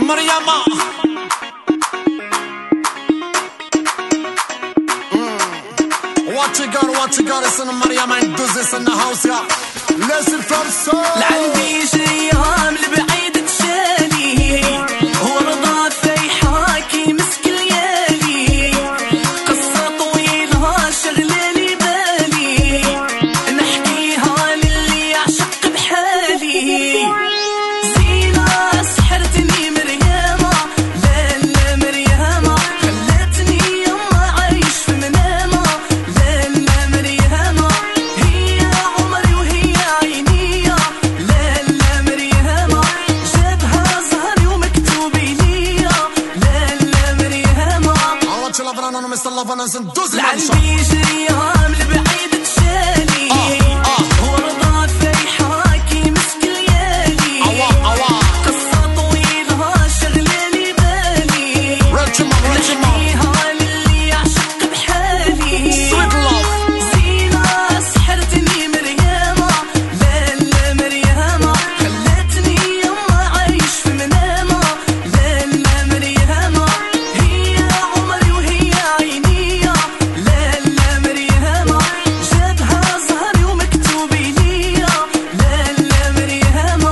مريم. What you got is in مريم and do this in the house, yeah. Listen from soul. لعندي جيام لبعيد تشالي ورضا في حاكي مسك ليالي قصة طويلة شغلة لي بالي نحكيها للي يعشق بحالي. زينة سحرتني مريمة لا لا مريمة خلتني يما عايش في منامة لا لا مريمة هي عمري وهي عينية لا لا مريمة جابها زهري ومكتوبي ليا لا لا مريمة. لعندي جريام لبعيد تشالي ورضا في حاكي مسك ليالي قصة طويلة شغلة لي بالي نحكيها للي يعشق بحالي. زينة سحرتني مريمة لا لا مريمة خلتني يما عايش في منامة لا لا مريمة هي عمري وهي عينية لا لا مريمة جابها زهري ومكتوبي ليا لا لا مريمة.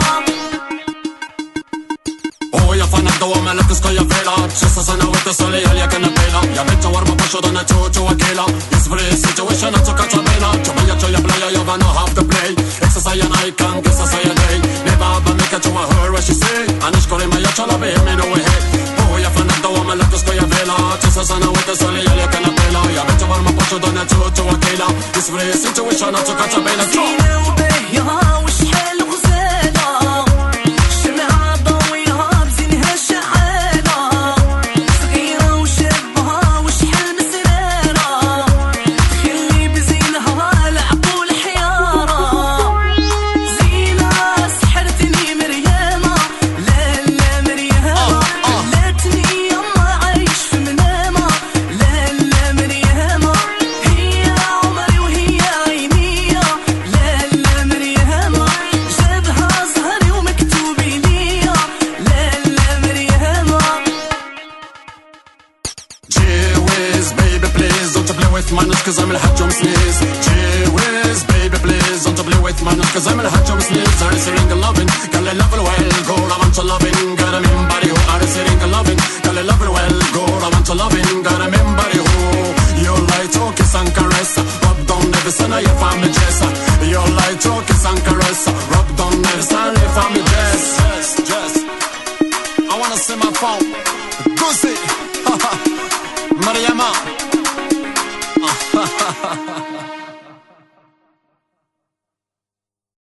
Oj, fan att då med lite skoja fela. Kissa sig nu inte så lial jag kan pela. Jag vet jag var på passion den är tjo och killa. Just för det situation att jag kan ta bena. Jag playa jag vanna have to play. Exercise and I can guess I say a day. Never but make a to her what she say. Anish kore mig jag chala be me no way. Oj, fan att då med lite skoja fela. Kissa sig nu inte så lial jag kan pela. Jag vet jag var på passion den är tjo och killa. Just för det situation att jag kan ta bena. زينة وبهيها وشحال غزالة شمعة ضويها بزينها شعالة صغيرة وشابها وشحال مسرارة تخلي بزينها العقول حيارة. زينة سحرتني مريمة لا لا مريمة خلتني يما عايش في منامة لا لا مريمة هي عمري وهي عينية لا لا مريمة جابها زهري ومكتوبي ليا لا لا مريمة. Gee whiz, baby please don't you play with my nuts cause I'm a hot jump sneeze. Gee whiz, baby please don't you play with my nuts cause I'm a hot jump sneeze. I sitting a loving, got a level well, go I want to loving, got a mean body who I sitting a loving, got a level well, go I want to loving, got a mean body who you like to kiss and caress, rub down every son of your family dress. You like to kiss and caress, rub down every son of your family dress. I wanna see my phone, Goosey, Mariama.